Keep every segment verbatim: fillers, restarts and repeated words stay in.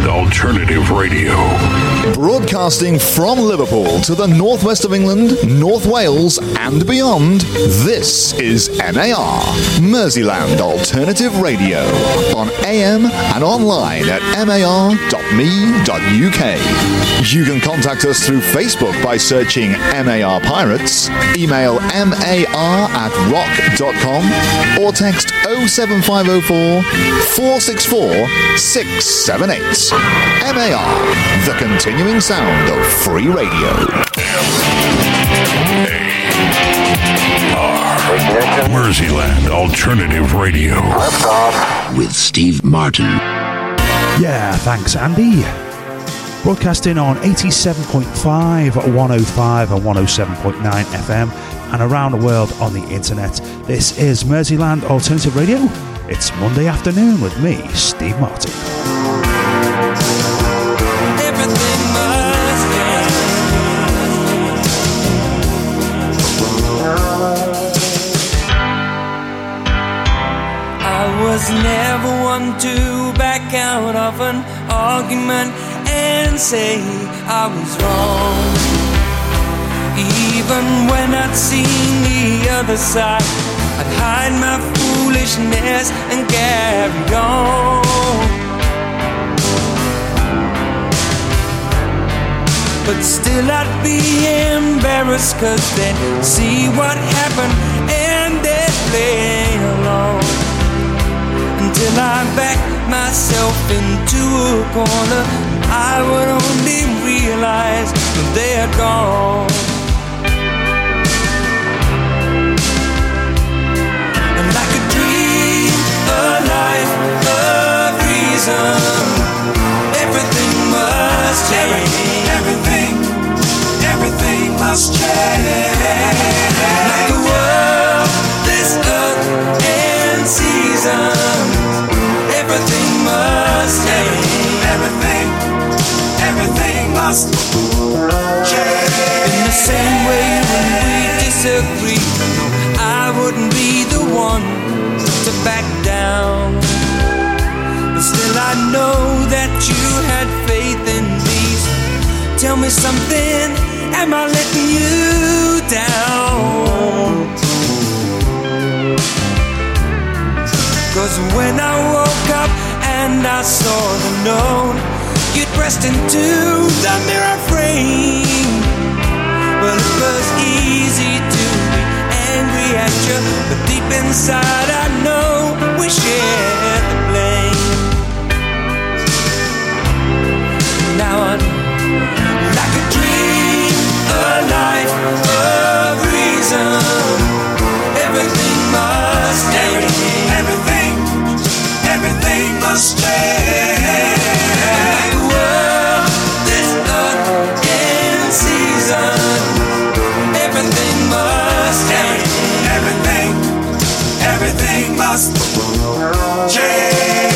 Merseyland Alternative Radio. Broadcasting from Liverpool to the northwest of England, North Wales and beyond, this is M A R, Merseyland Alternative Radio, on A M and online at mar dot m e dot u k. You can contact us through Facebook by searching M A R Pirates, email mar at rock dot com, or text oh seven five oh four, four six four, six seven eight. M A R, the continuing sound of free radio. M A R, Merseyland Alternative Radio. With Steve Martin. Yeah, thanks, Andy. Broadcasting on eighty-seven point five, one oh five and one oh seven point nine F M and around the world on the internet. This is Merseyland Alternative Radio. It's Monday afternoon with me, Steve Martin. I was never one to back out of an argument and say I was wrong. Even when I'd seen the other side, I'd hide my foolishness and carry on. But still I'd be embarrassed, cause they'd see what happened and they'd play along. Until I backed myself into a corner, I would only realize that they had gone. And like a dream, a life, a reason, everything must change. Everything, everything must change. Like the world, this earth and seasons, everything must change. Everything, everything must change. In the same way when we disagree, I wouldn't be the one to back down. But still I know that you had faith in these. Tell me something, am I letting you down? Cause when I woke up and I saw the note, you pressed into the mirror frame. Well, it was easy to be angry at you, but deep inside I know we shared the blame. Now I know, like a dream, a life, a reason, everything must change. Everything, everything must change. Like the world, this earth and season, everything must change. Everything, everything must change.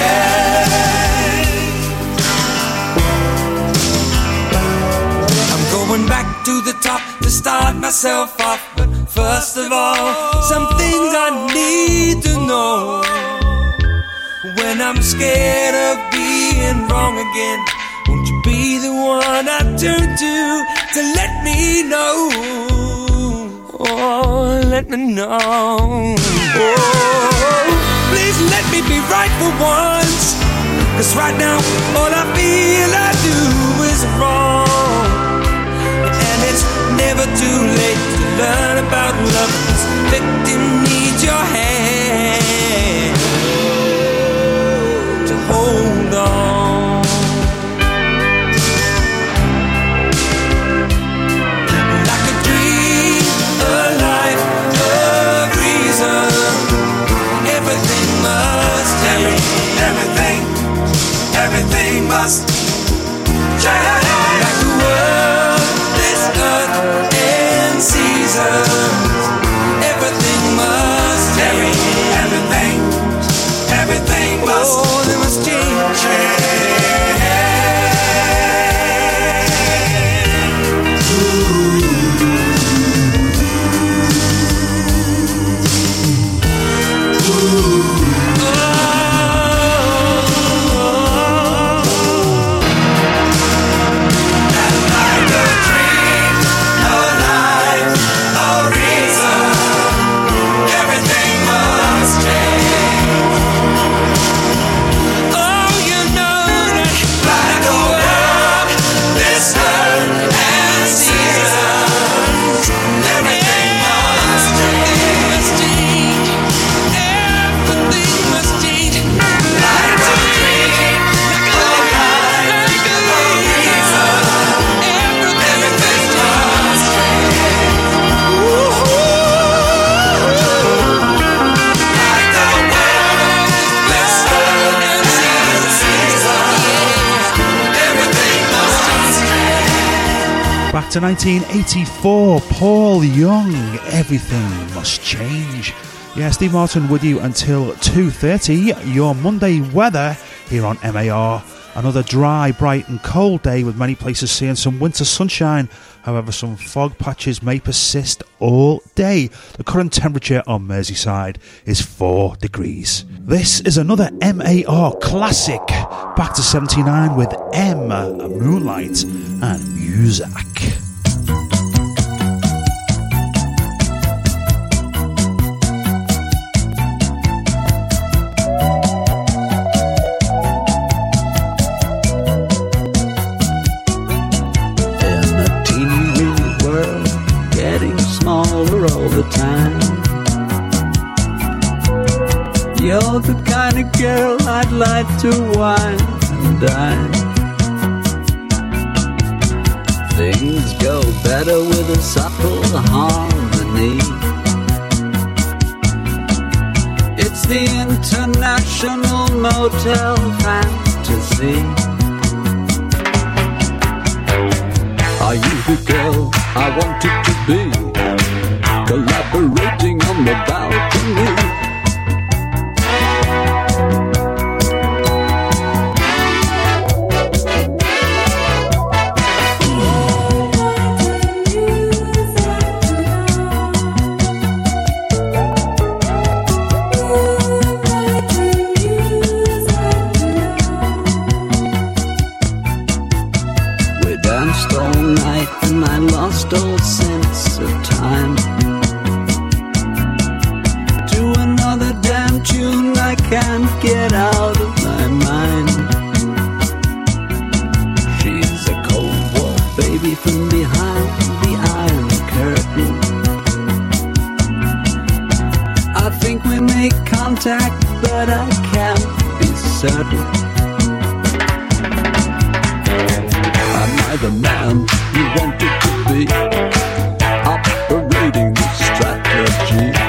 I'm going back to the top to start myself off, but first of all, some things I need to know. When I'm scared of being wrong again, won't you be the one I turn to to let me know? Oh, let me know. Oh, please let me be right for once. Cause right now, all I feel I do is wrong. And it's never too late to learn about love. This victim needs your hand to hold on. Like a dream, a life, a reason, everything must change. Everything, everything must change. Like the world, this earth and seasons, everything must change. Everything, everything must, oh, they must change. Oh, to nineteen eighty-four, Paul Young, Everything Must Change. Yeah, Steve Martin with you until two thirty, your Monday weather here on M A R. Another dry, bright and cold day with many places seeing some winter sunshine. However, some fog patches may persist all day. The current temperature on Merseyside is four degrees. This is another M A R classic. Back to seventy-nine with M, Moonlight and Music. All the time, you're the kind of girl I'd like to wine and dine. Things go better with a subtle harmony. It's the international motel fantasy. Are you the girl I wanted to be? Collaborating on the balcony. We danced all night and I lost all sense of time. Tune I can't get out of my mind. She's a cold war baby from behind the iron curtain. I think we make contact, but I can't be certain. Am I the man you wanted to be? Operating the strategy.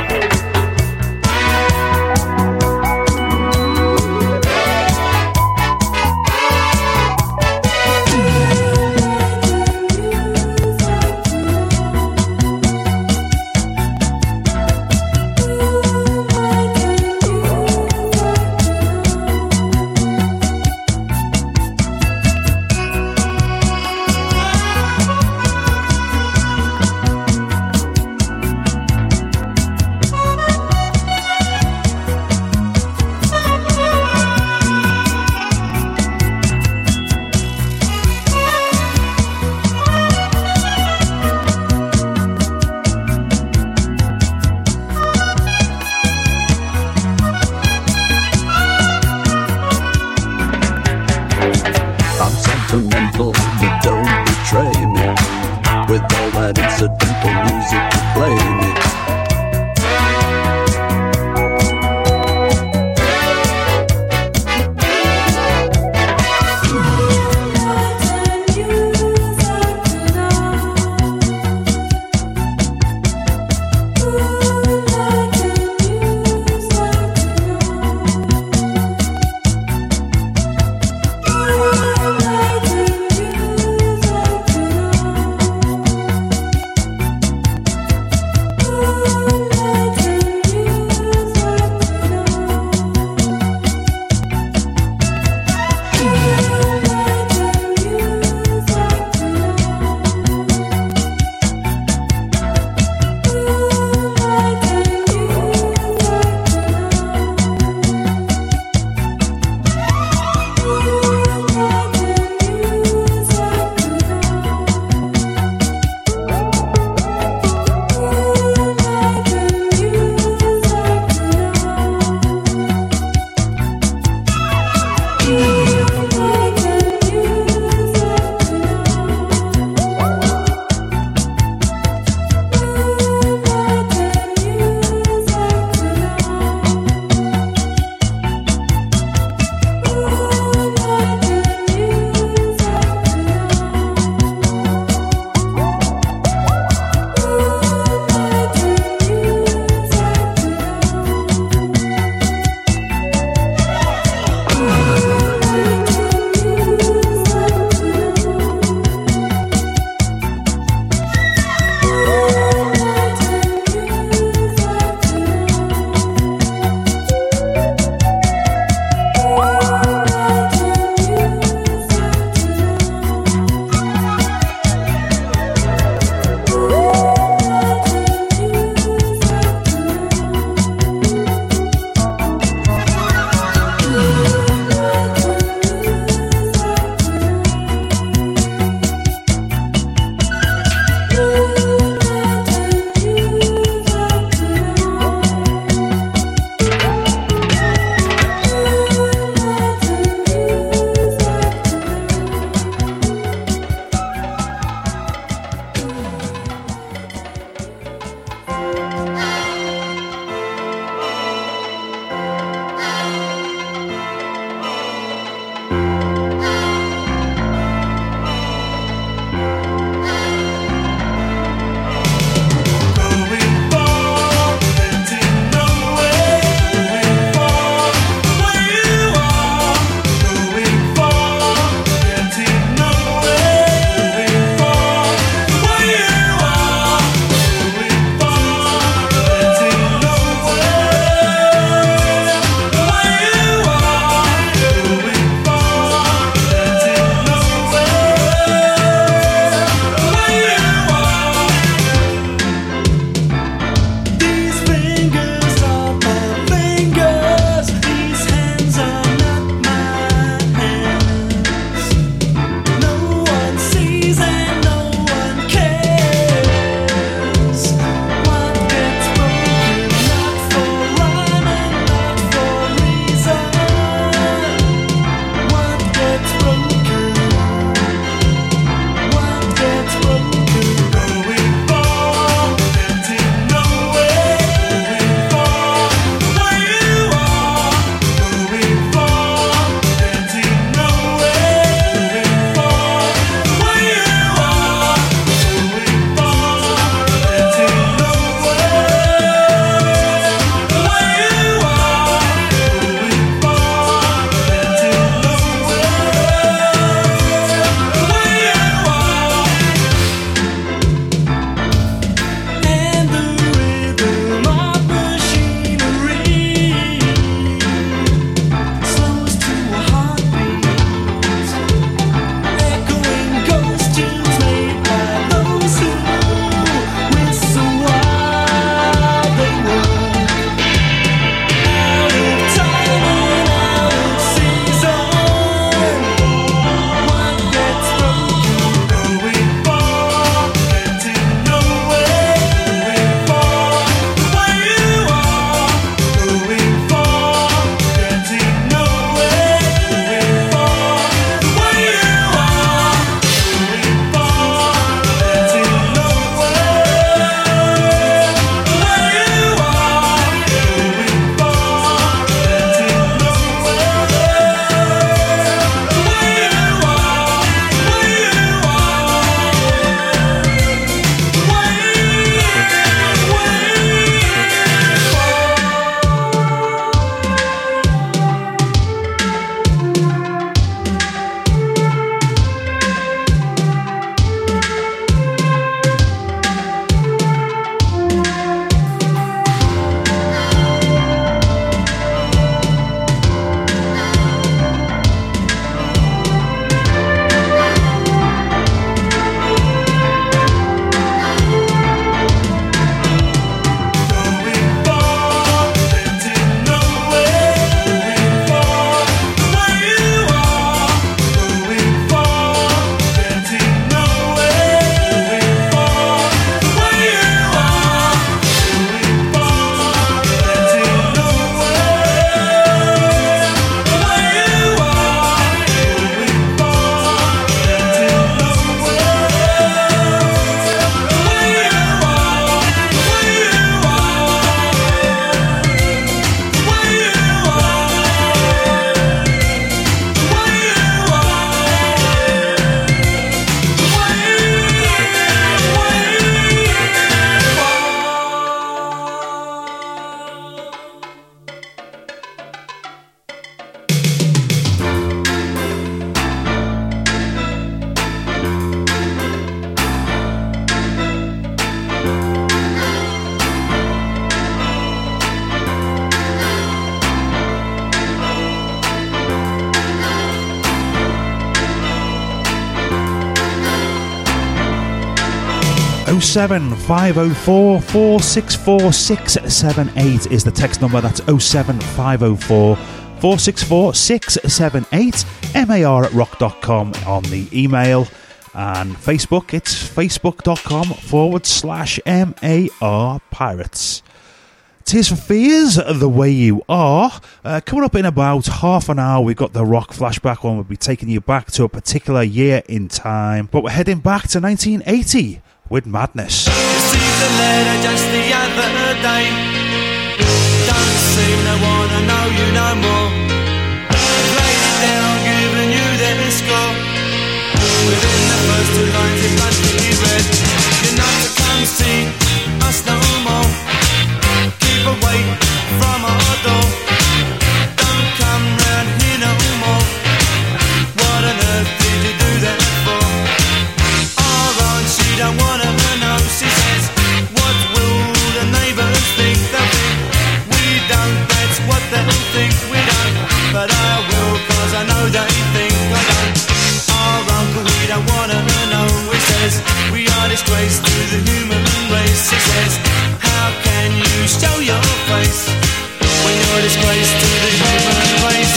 oh seven five oh four, four six four, six seven eight is the text number. That's oh seven five oh four, four six four, six seven eight. mar at rock dot com on the email. And Facebook, it's facebook.com forward slash MAR Pirates. Tears for Fears, The Way You Are. Uh, coming up in about half an hour, we've got the rock flashback one. We'll be taking you back to a particular year in time. But we're heading back to nineteen eighty with Madness. Received a letter just the other day. Don't seem to wanna know you no more. Laid it down, giving you their score. Within the first two lines it bluntly read, you're not to come see us no more. Keep away from our door. Don't come round here no more. What on earth did you do that for? Our aunt, she don't wanna know. She says, what will the neighbours think? They'll think we don't, that's what they'll think. We don't, but I will, cause I know they think I don't. Our uncle, he don't wanna know. He says, we are disgrace to the human race. He says, how can you show your face when you're a disgrace to the human race?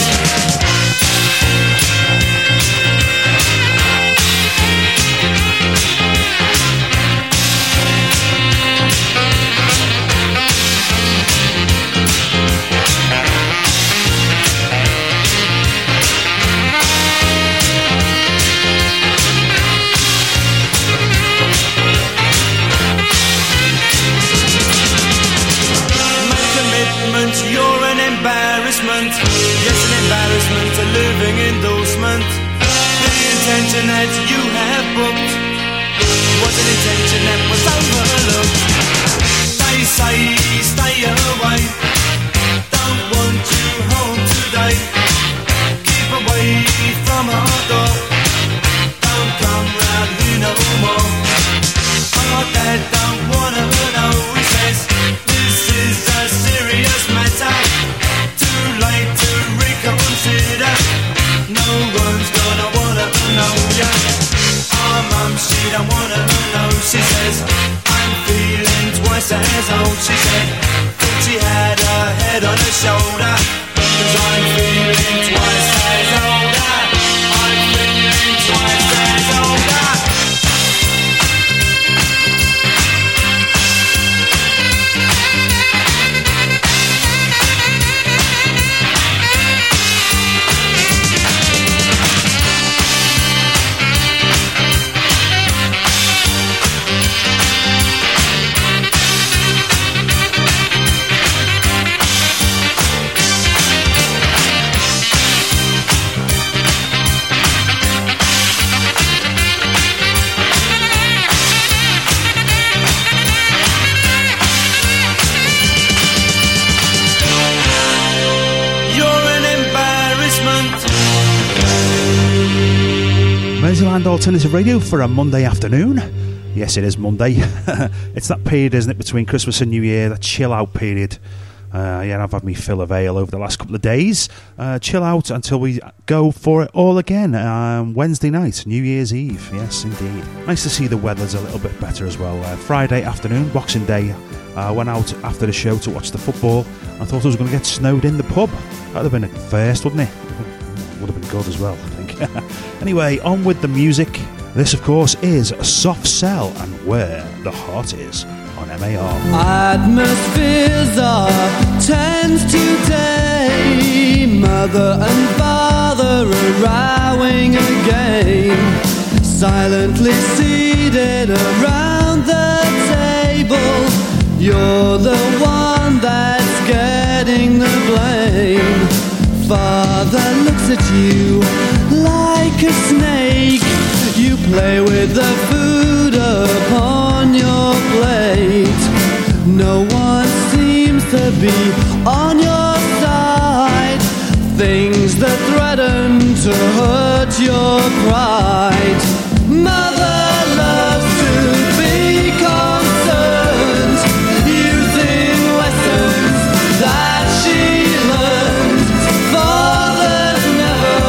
You're an embarrassment. Yes, an embarrassment, a living endorsement. The intention that you have booked was an intention that was overlooked. They say stay away, don't want you home today. Keep away from our door, don't come round here no more. Our dad don't wanna know. He says this is a serious matter, too late to reconsider. No one's gonna wanna know ya. Our mum, she don't wanna know. She says I'm feeling twice as old. She said thought she had her head on her shoulder, 'cause I'm feeling twice as older. I'm feeling twice as older. Merseyland Alternative Radio for a Monday afternoon. Yes, it is Monday. It's that period, isn't it, between Christmas and New Year, that chill out period. Uh, yeah, I've had me fill of ale over the last couple of days. Uh, chill out until we go for it all again. Um, Wednesday night, New Year's Eve. Yes, indeed. Nice to see the weather's a little bit better as well. Uh, Friday afternoon, Boxing Day. I uh, went out after the show to watch the football. I thought I was going to get snowed in the pub. That would have been a first, wouldn't it? Would have been good as well, I think. Anyway, on with the music. This, of course, is Soft Cell and Where the Heart Is on M A R. Atmospheres are tense today. Mother and father are rowing again. Silently seated around the table. You're the one that's getting the blame. Father looks at you like a snake. You play with the food upon your plate. No one seems to be on your side. Things that threaten to hurt your pride. Mother loves to be concerned, using lessons that she learned. Fathers never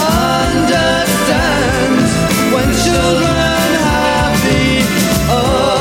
understand when children have the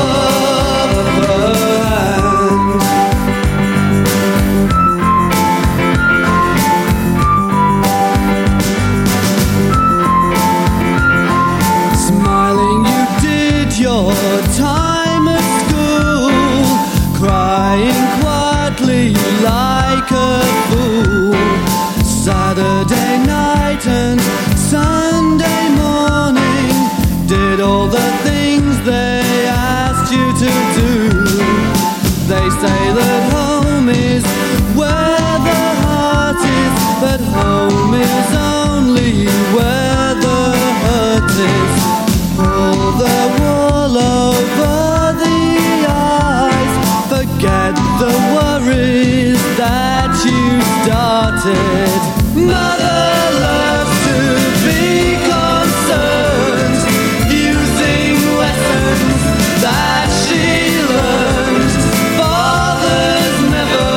say that home is where the heart is, but home is only where the hurt is. Pull the wool over the eyes, forget the worries that you started. Mother loves to be concerned, using lessons that she learned. Fathers never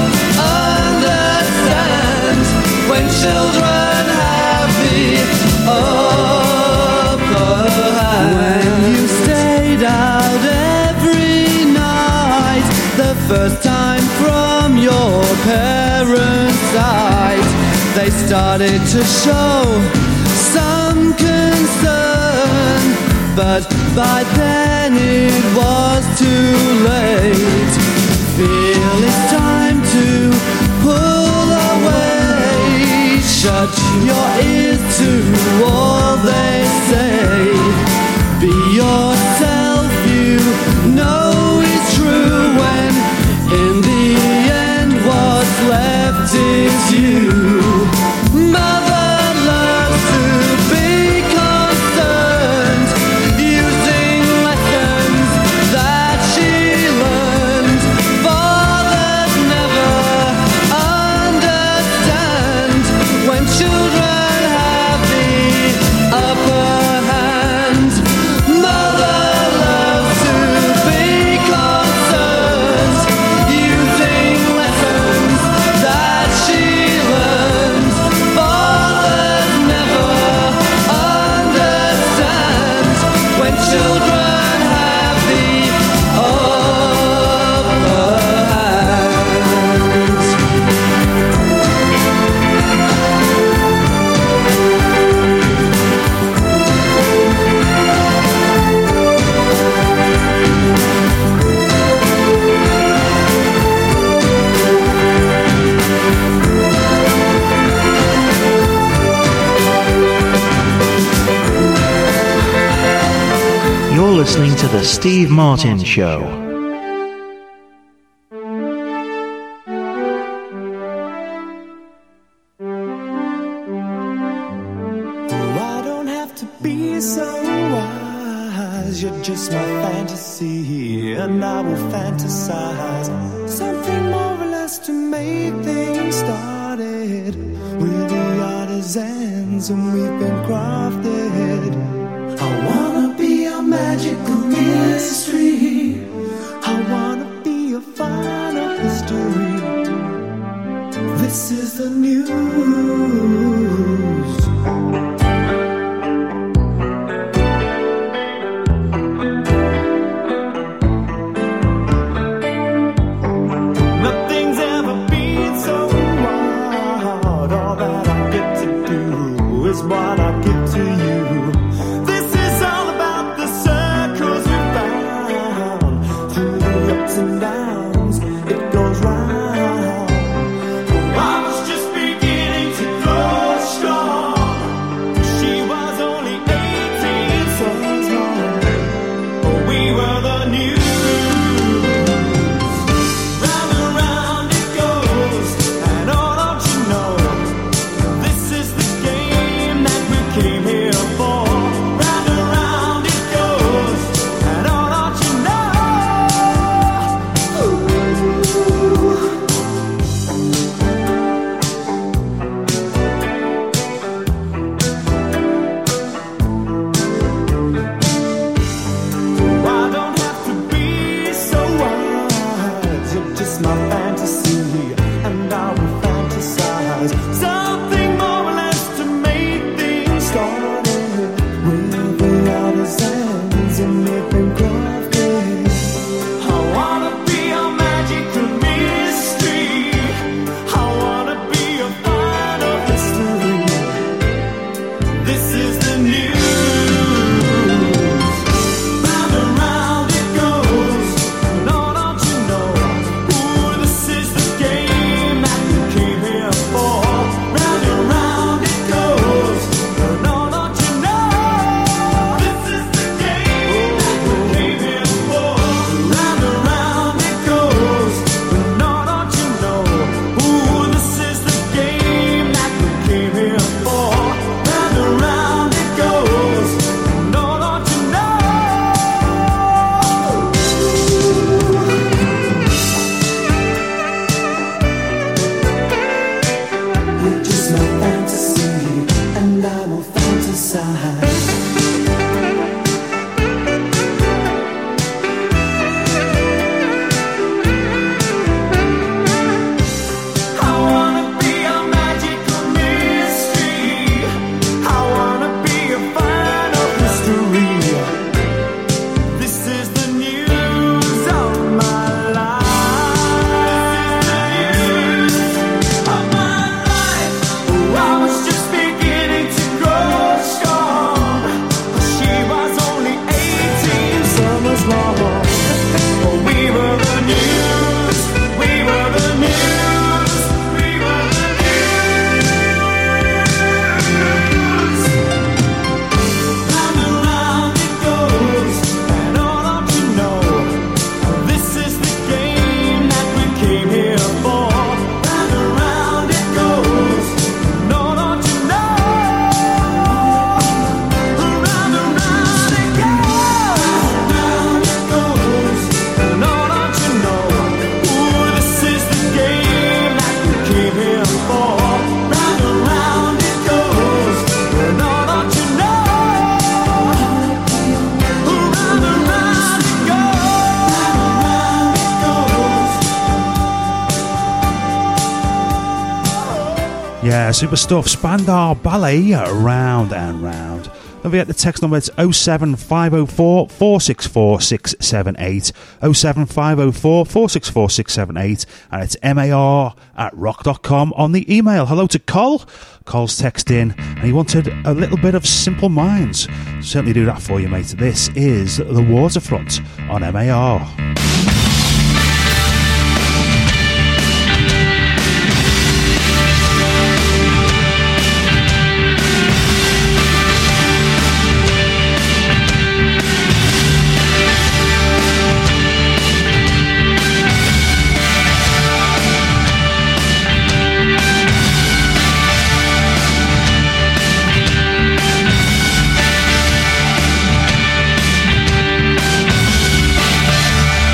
understand when children have the upper hand. When you stayed out every night, the first time from your parents' side, they started to show some concern, but by then it was too late. Feel it's time to pull away, shut your ears to all they say. Be yourself, you know it's true, when in the end what's left is you. Mother loves to be concerned, using lessons that she learned. Fathers never understand when children have the upper hand. Mother loves to be concerned, using lessons that she learned. Fathers never understand when children have the upper hand. You're listening to The Steve Martin Show. I don't have to be so wise. You're just my fantasy, and I will fantasize something more or less to make things started. We're the artisans, and we've been crafted. I wanna be a magical mystery. I wanna be a final history. This is the news. Nothing's ever been so wild. All that I get to do is what I give to you. This is all about the circles we found. Through the ups and downs, it goes round. I was just beginning to grow strong. She was only eighteen, so long. We were the news. Round and round it goes, and oh, don't you know, this is the game that we came Yeah, super stuff. Spandau Ballet, Round and Round. Don't forget the text number, it's oh seven five oh four, four six four, six seven eight, oh seven five oh four, four six four, six seven eight, and it's mar at rock dot com on the email. Hello to Col. Col's text in, and he wanted a little bit of Simple Minds. Certainly do that for you, mate. This is The Waterfront on M A R. Thank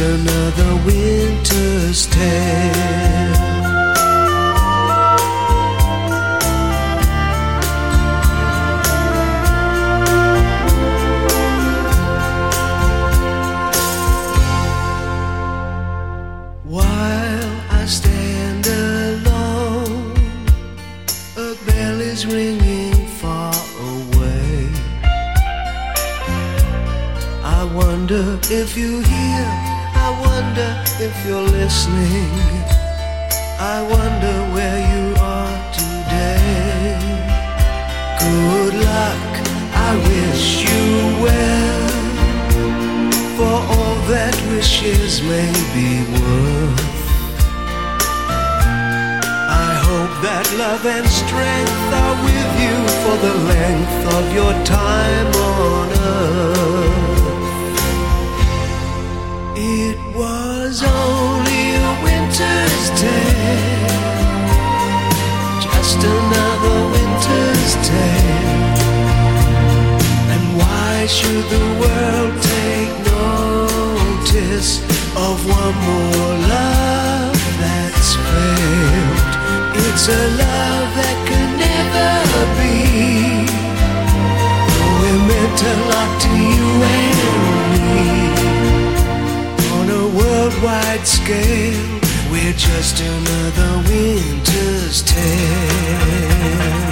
another winter's tale. While I stand alone, a bell is ringing far away. I wonder if you hear, I wonder if you're listening. I wonder where you are today. Good luck, I wish you well, for all that wishes may be worth. I hope that love and strength are with you for the length of your time on earth. It was only a winter's tale, just another winter's tale. And why should the world take notice of one more love that's failed? It's a love that can never be. We're meant to lock to you and me. On a worldwide scale, we're just another winter's tale.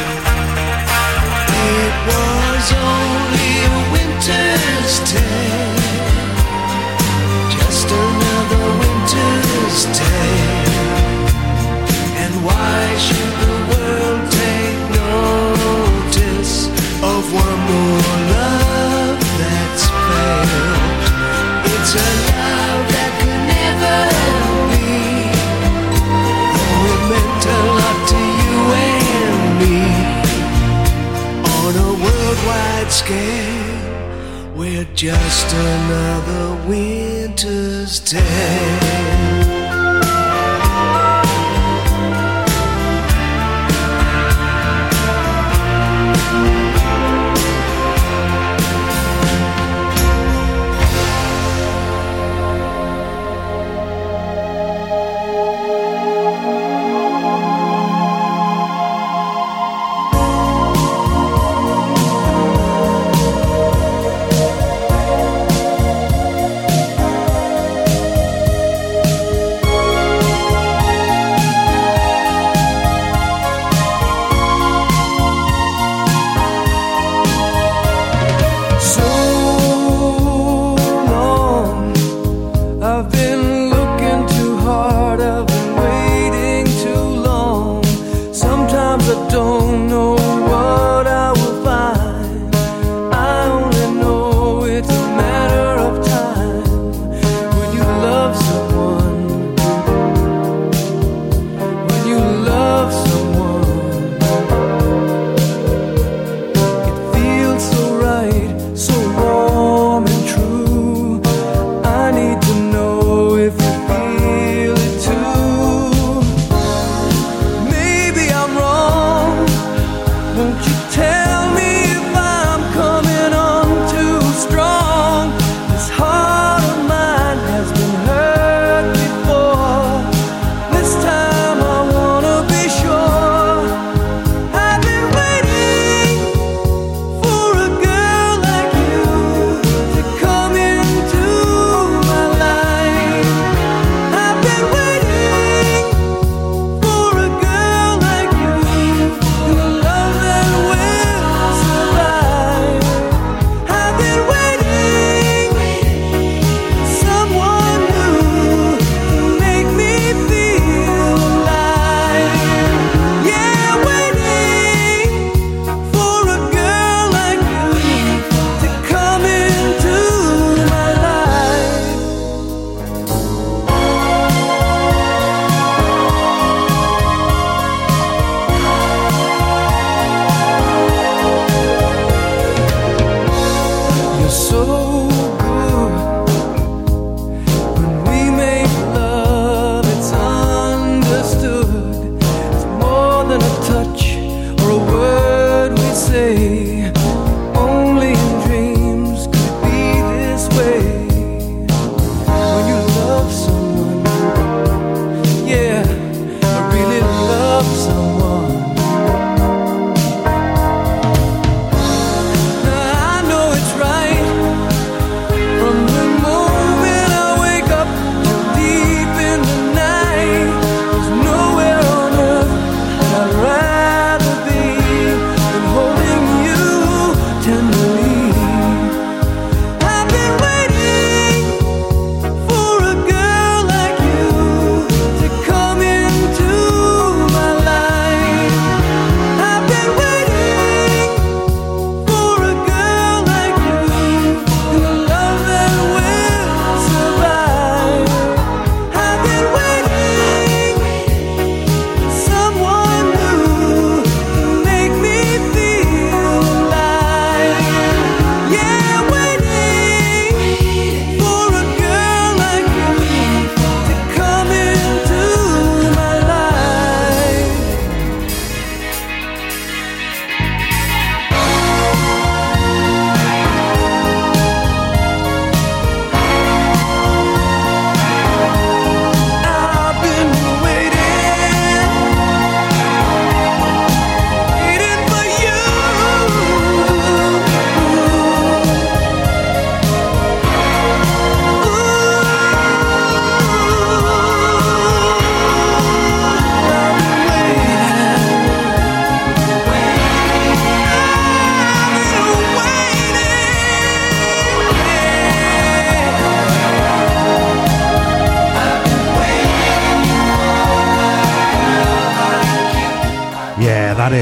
It was only a winter's tale, just another winter's tale. And why should the world take notice of one more love that's failed? It's a love that can never be. We're meant to love to you and me. On a worldwide scale, we're just another winter's tale.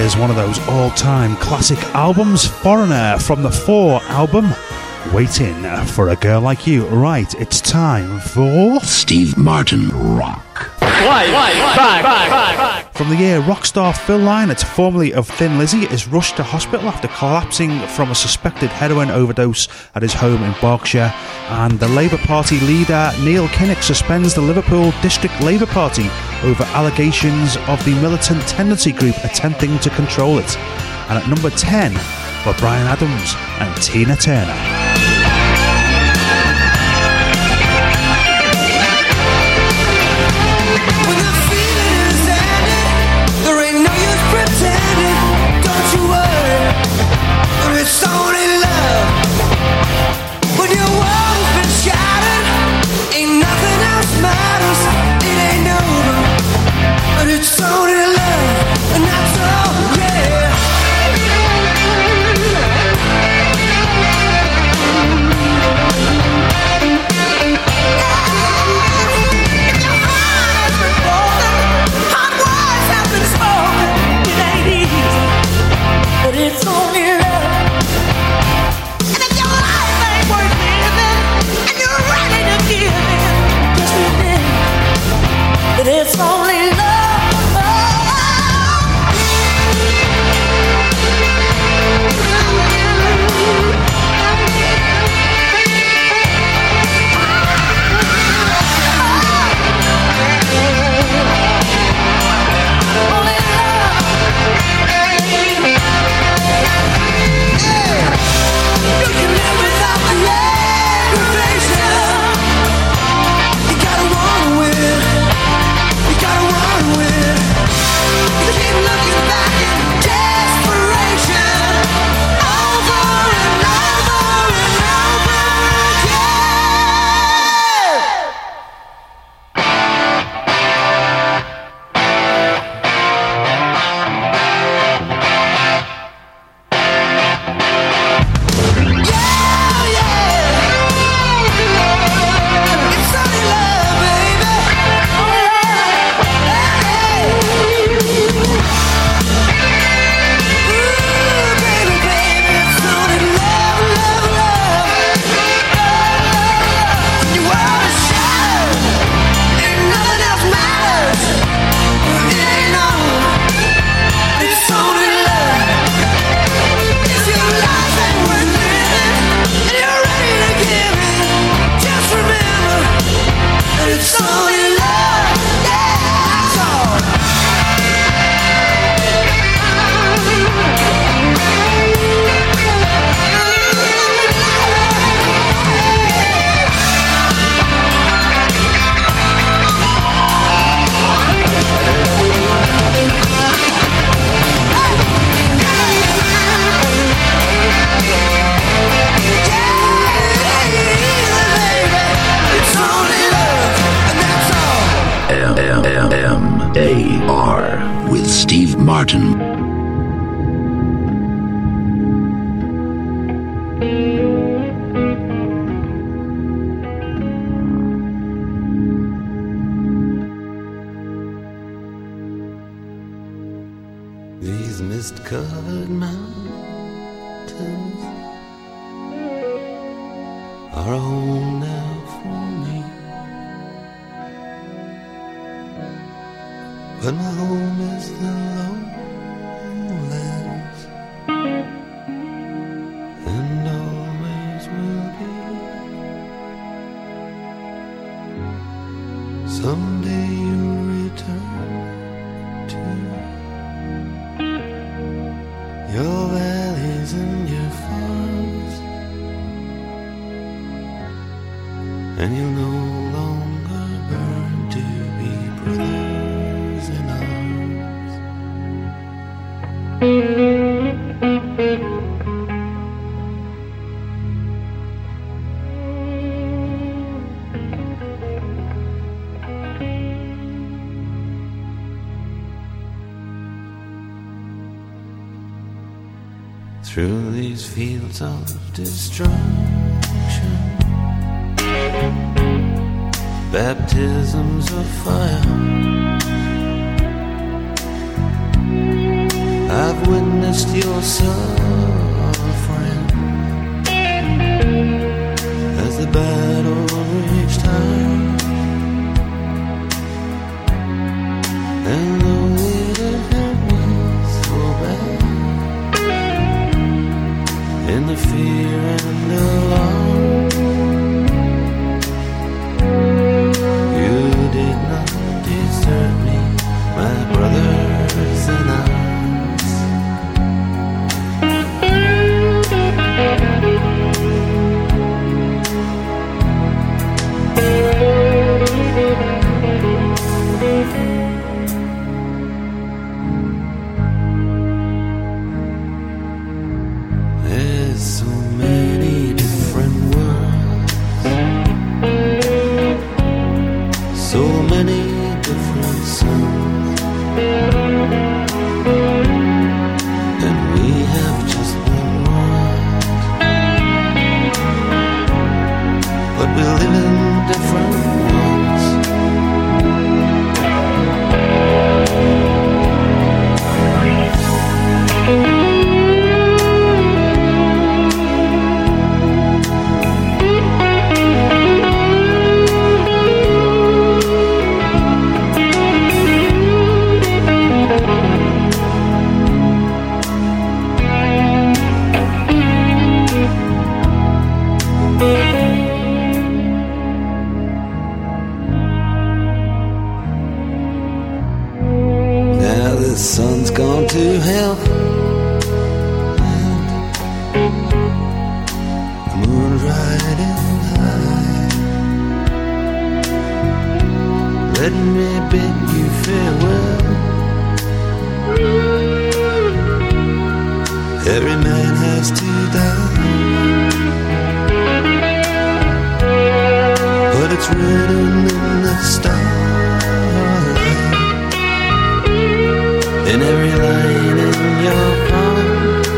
is one of those all-time classic albums, Foreigner from the Four album, Waiting for a Girl Like You. Right, it's time for Steve Martin Rock. Live, live, back, back, back, back. From the year rockstar Phil Lynott, formerly of Thin Lizzy, is rushed to hospital after collapsing from a suspected heroin overdose at his home in Berkshire. And the Labour Party leader Neil Kinnock suspends the Liverpool District Labour Party over allegations of the militant tendency group attempting to control it. And at number ten were Bryan Adams and Tina Turner. It's only love. When your world's been shattered, ain't nothing else matters. It ain't over, but it's only love, and that's all, yeah. If your heart has been broken, hot words have been spoken. It ain't easy, but it's only love. It's only Martin. These mist-covered mountains are a home now for me, but my home is the lowlands, and always will be. Someday you'll return to your valleys and your farms, and you'll no longer burn to be brothers in arms. Through these fields of destruction, baptisms of fire, I've witnessed your suffering as the battle reached high, and though it hurt me so bad, in the fear and alarm, you did not desert me, my brothers in arms. There's so many different worlds, so many different suns, and we have just one world, but we live in different ones. Now the sun's gone to hell, and the moon's riding high. Let me bid you farewell. Every man has to die, but it's written in the starlight, in every line in your palm.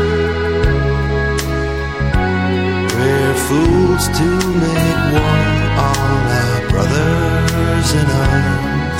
We're fools to make war on our brothers in arms.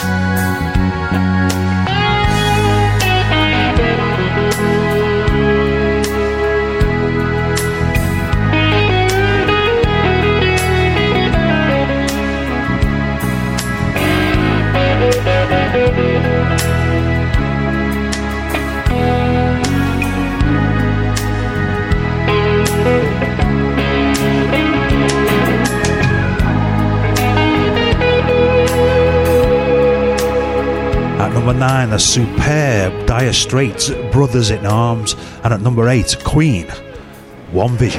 At number nine, the superb Dire Straits, Brothers in Arms. And at number eight, Queen, One Vision.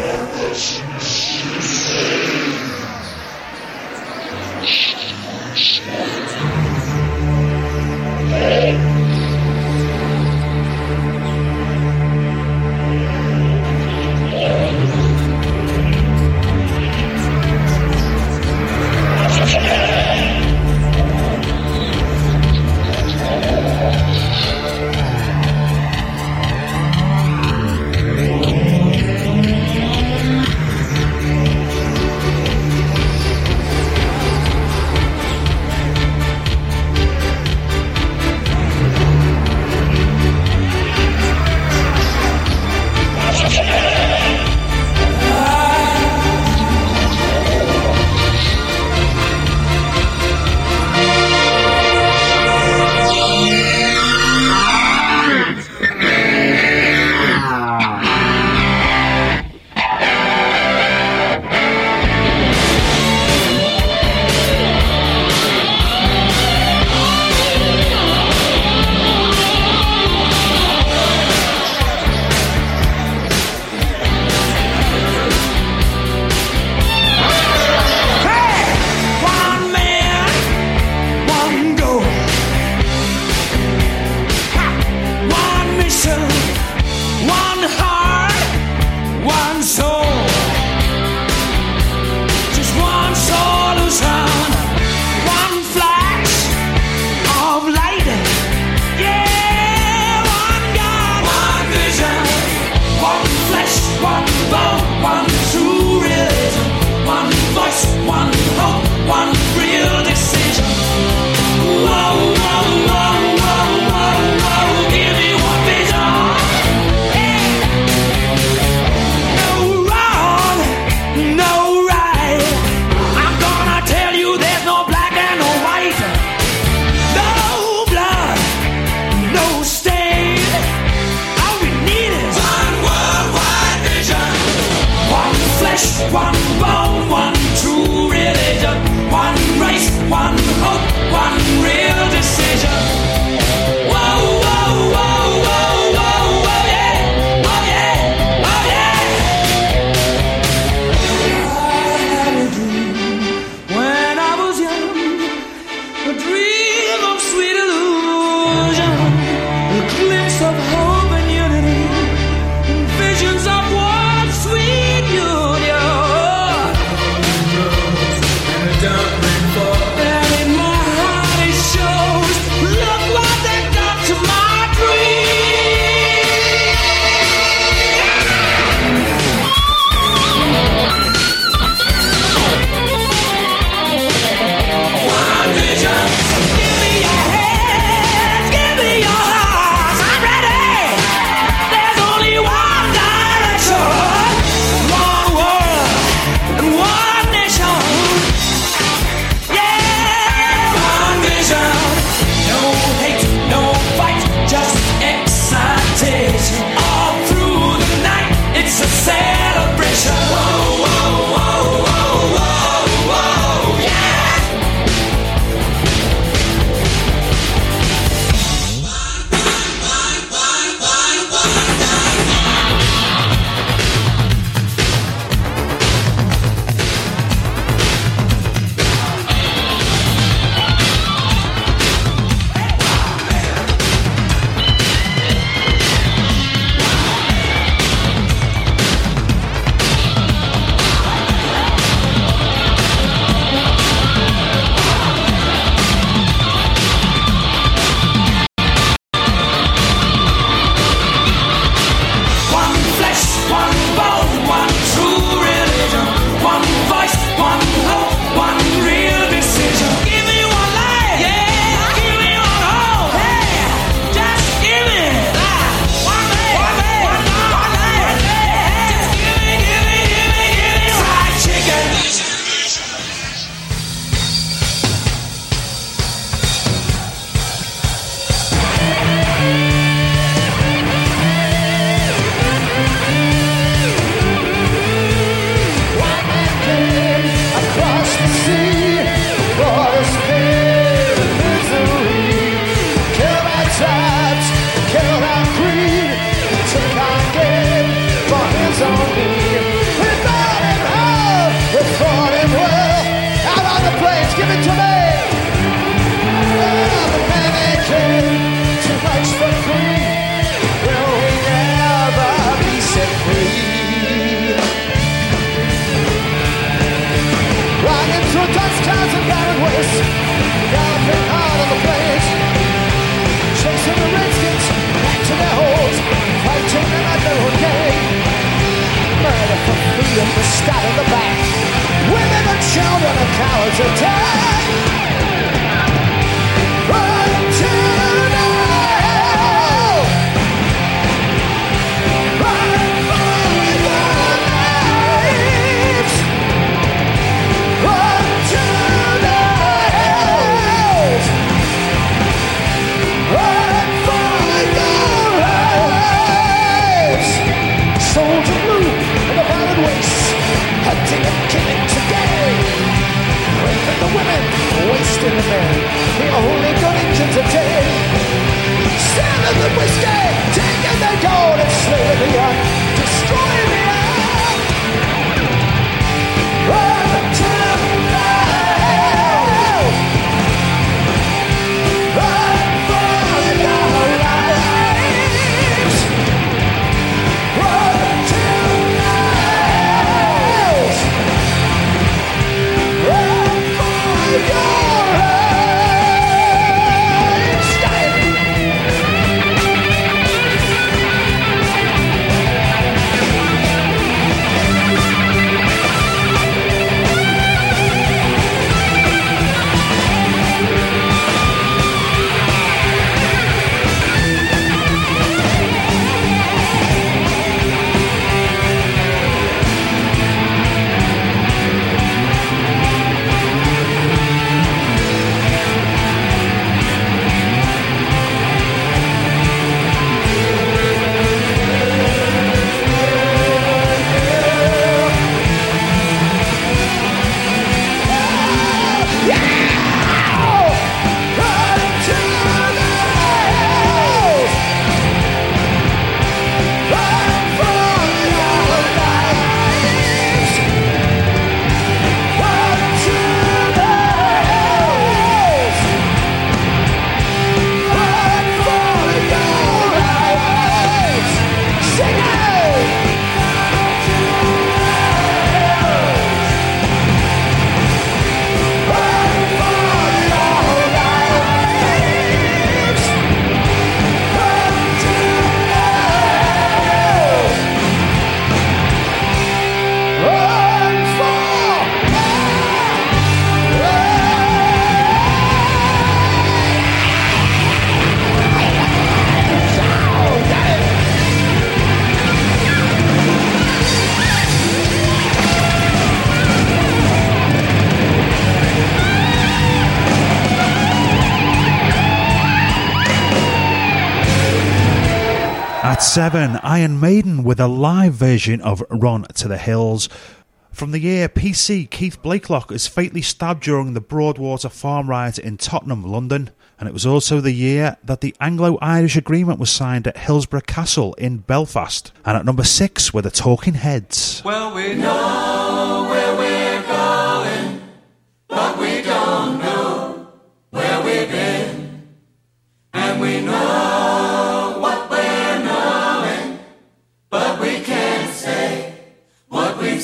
At seven, Iron Maiden with a live version of Run to the Hills. From the year P C, Keith Blakelock is fatally stabbed during the Broadwater farm riot in Tottenham, London. And it was also the year that the Anglo-Irish Agreement was signed at Hillsborough Castle in Belfast. And at number six were the Talking Heads. Well, we know where we're going, but we don't know where we've been. And we know what we're knowing, but we can't say what we've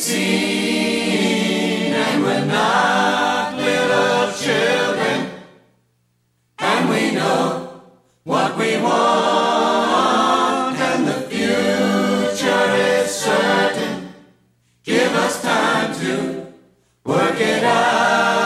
seen. And we're not little children, and we know what we want, and the future is certain. Give us time to work it out.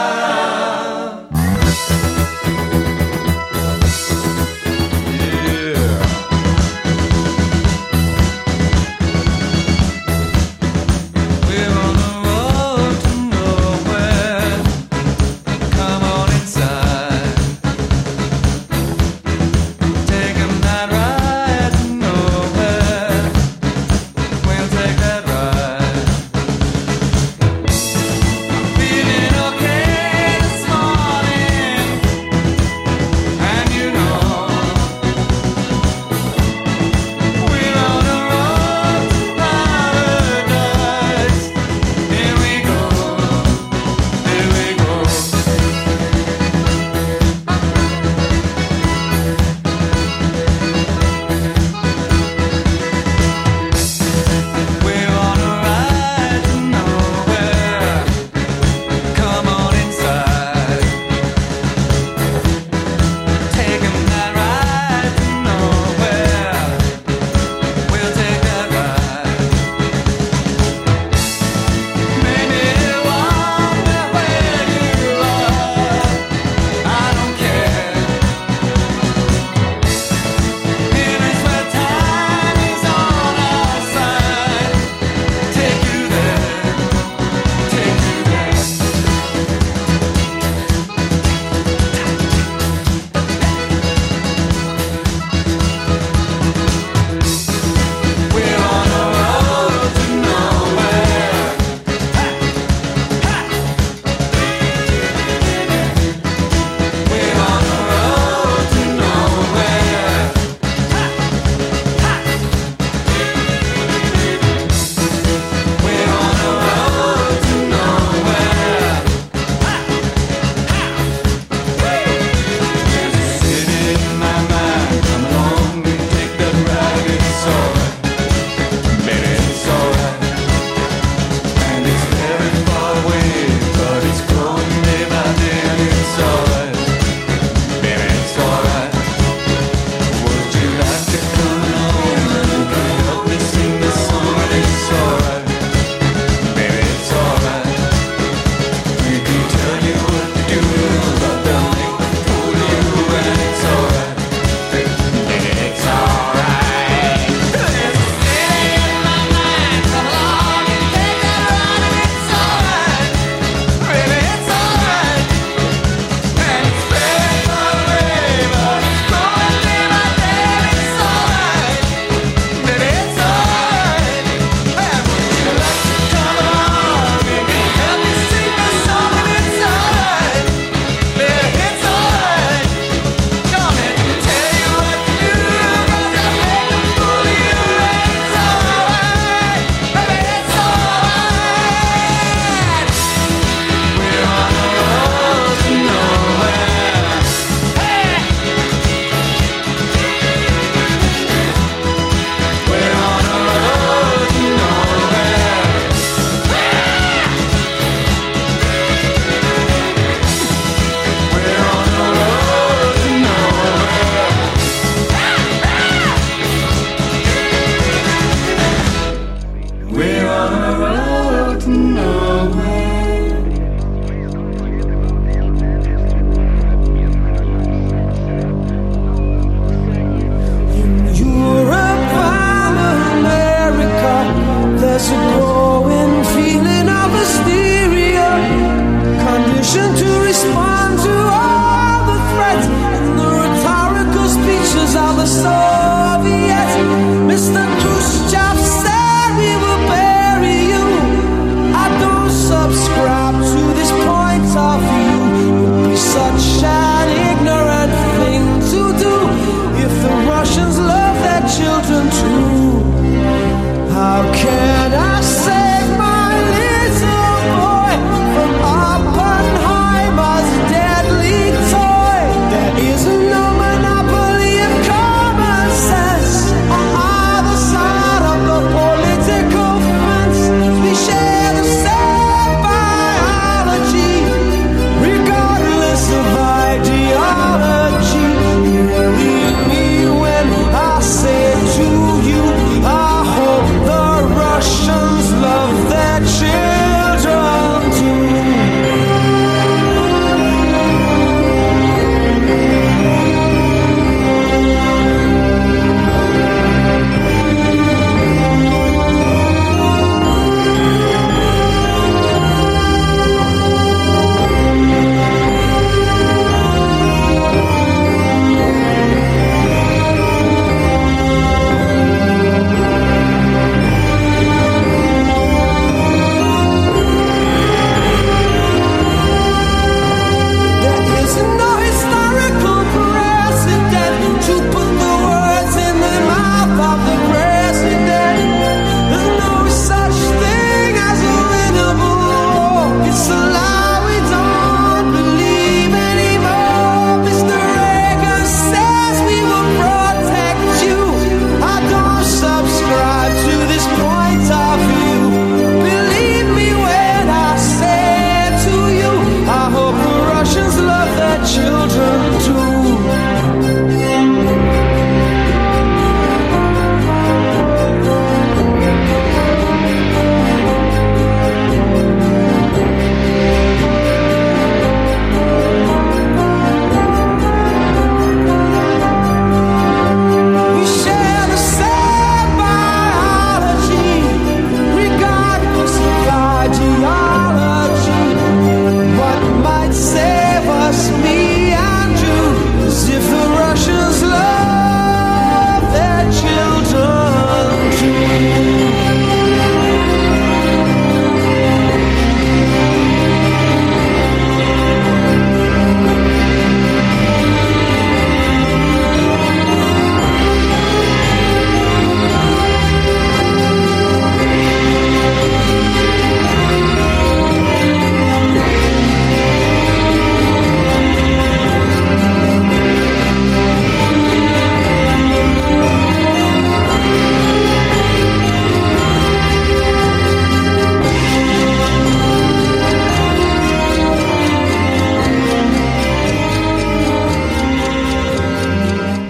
Soviets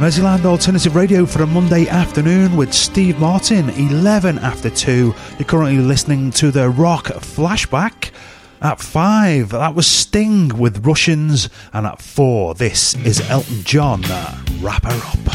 Merseyland Alternative Radio for a Monday afternoon with Steve Martin, eleven after two. You're currently listening to the Rock Flashback. At five, that was Sting with Russians, and at four, this is Elton John, uh, Wrap Her Up.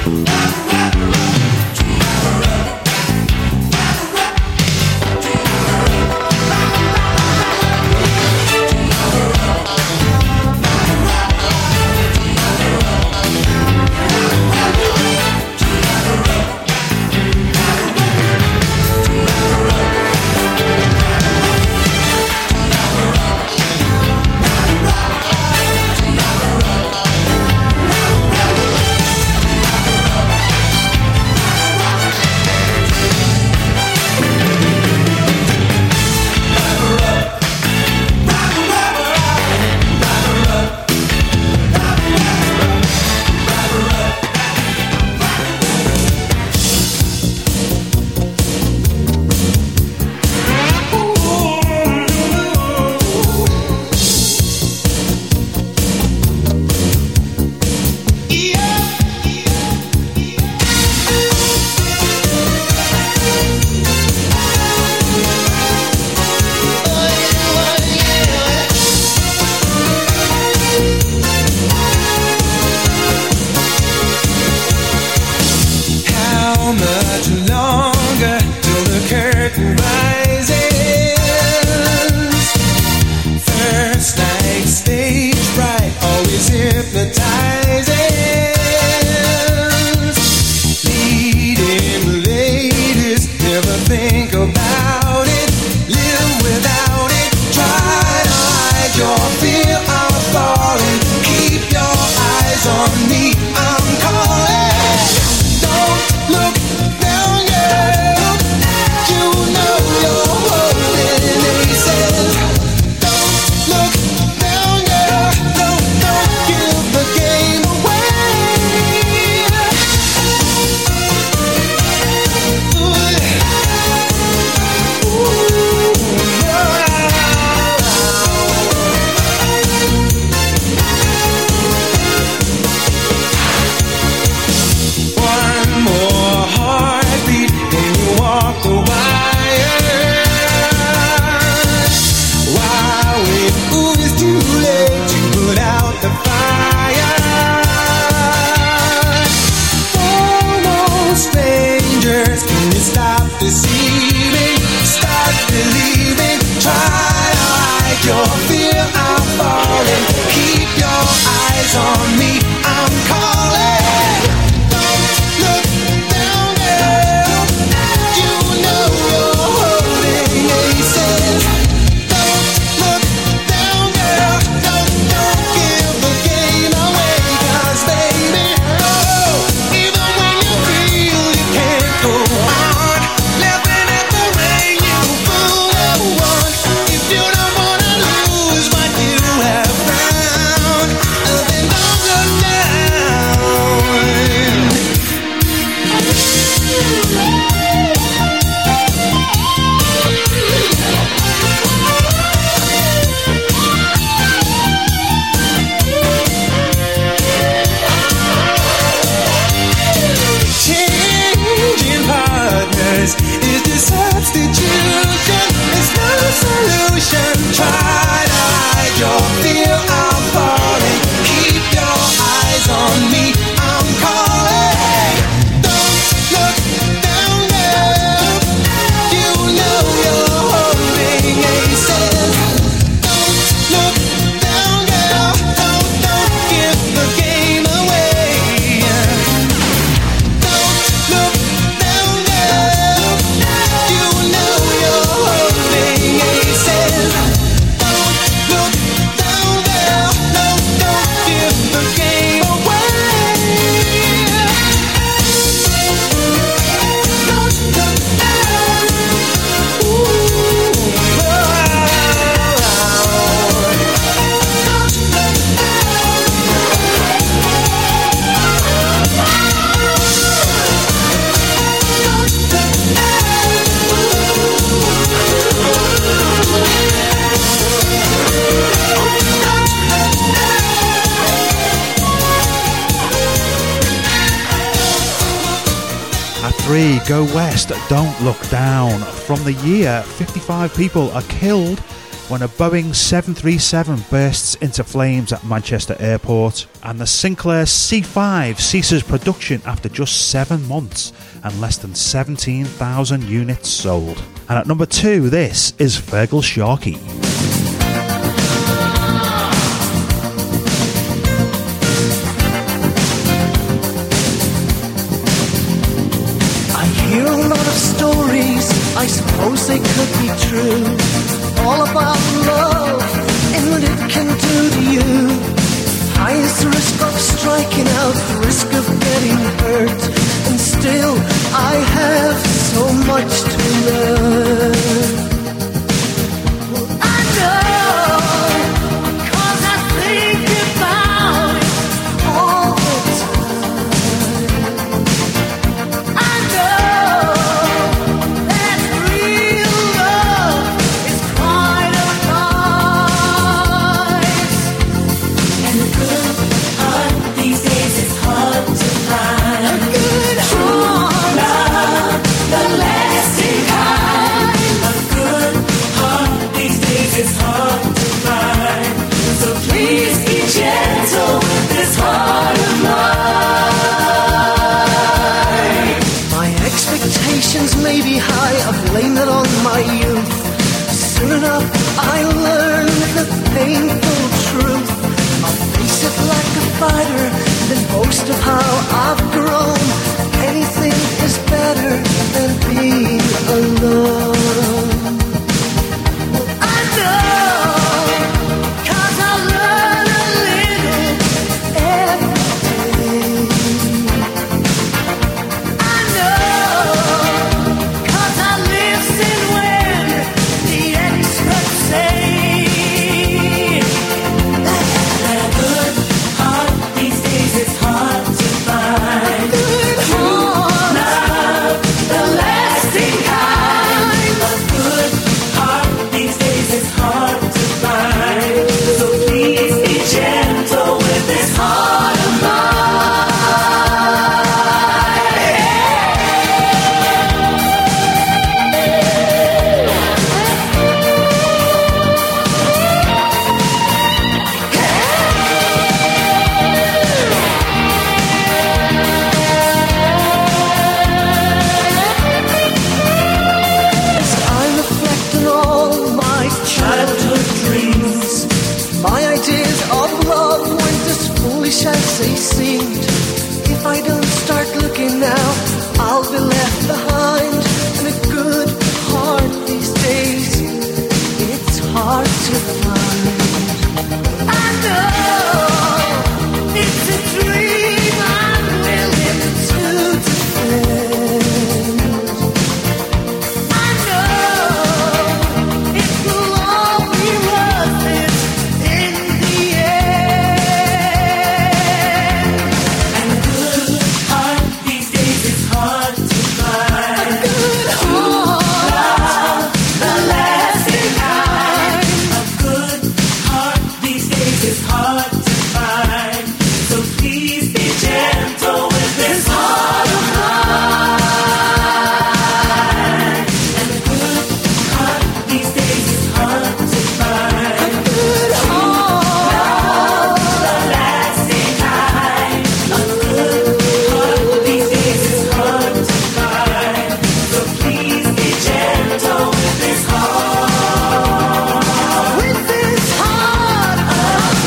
three, Go West, Don't Look Down. From the year, fifty-five people are killed when a Boeing seven thirty-seven bursts into flames at Manchester Airport, and the Sinclair C five ceases production after just seven months and less than seventeen thousand units sold. And at number two, this is Feargal Sharkey. I hear a lot of stories, I suppose they could be true, all about love and what it can do to you. High is the risk of striking out, the risk of getting hurt, and still I have so much to learn. Well, I know, 'cause I think about it all the time. I know that real love is quite a prize, and a good heart these days is hard to find. A good heart, love, the lasting kind. A good heart these days is hard to find. So please be gentle with this heart of mine. My expectations may be high, I blame it on my youth. Soon enough I learn the painful truth. I'll face it like a fighter, then boast of how I've grown. Anything is better than being alone. Well, I know, 'cause I learn a little every day. I know, 'cause I listen when the experts say that a good heart these days is hard to find. A good heart, love, the lasting kind. A good heart these days is hard to find. So please be gentle with this heart of mine. As I reflect on all my childhood dreams, my ideas of love weren't as foolish as they seemed. If I don't start looking now, I'll be left behind. And a good heart these days, it's hard to find. I know it's a dream I'm willing to defend. I know it will all be worth it in the end. And a good heart these days is hard to find. A good heart, love, the lasting kind. A good heart these days is hard to find. So please be gentle with this heart of mine. And a good heart these days is hard to find. A good heart, the lasting kind. A good heart these days is hard to find. So please be gentle with this heart, with this heart of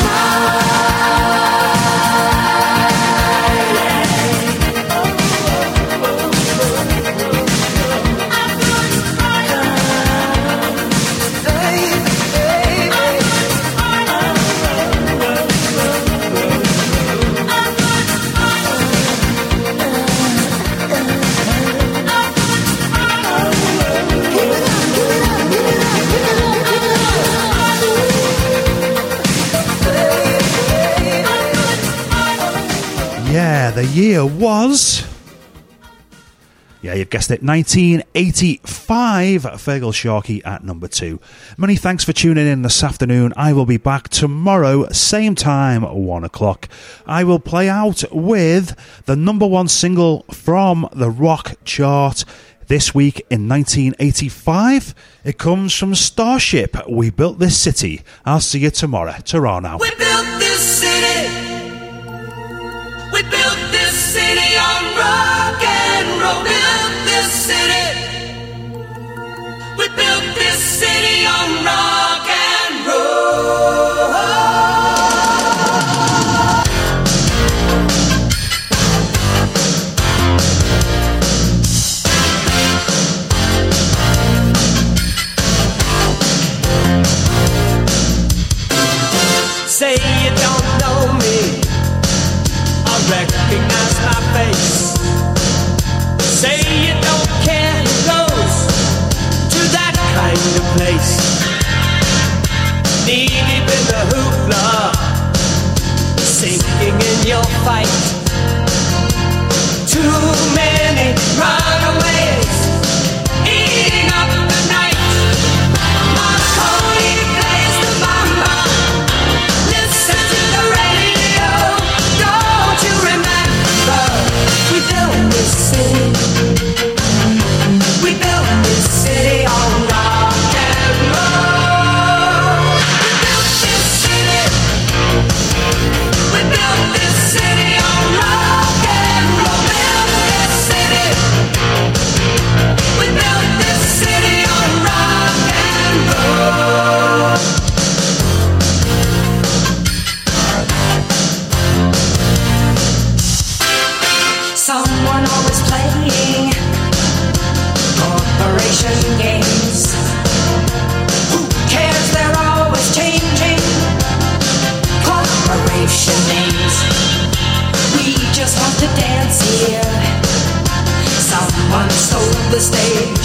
Yeah, the year was... Yeah, you've guessed it, nineteen eighty-five. Feargal Sharkey at number two. Many thanks for tuning in this afternoon. I will be back tomorrow, same time, one o'clock. I will play out with the number one single from the rock chart. This week in nineteen eighty-five, it comes from Starship. We built this city. I'll see you tomorrow. Ta-ra now. We built this city. We built this city on rock and roll. Built this city. We built this city on rock and roll. Say you don't know me, I recognize my face. Say you don't care who goes to that kind of place. Knee deep in the hoopla, sinking in your fight. Too many runaways eating up the night. Marconi plays the mama. Listen to the radio. Don't you remember? We built this city. We built this city on rock and roll. We built this city. We built this city on rock and roll. Built this city. We built this city on rock and roll. Someone always playing corporation games. Who cares? They're always changing corporation names. We just want to dance here. Someone stole the stage.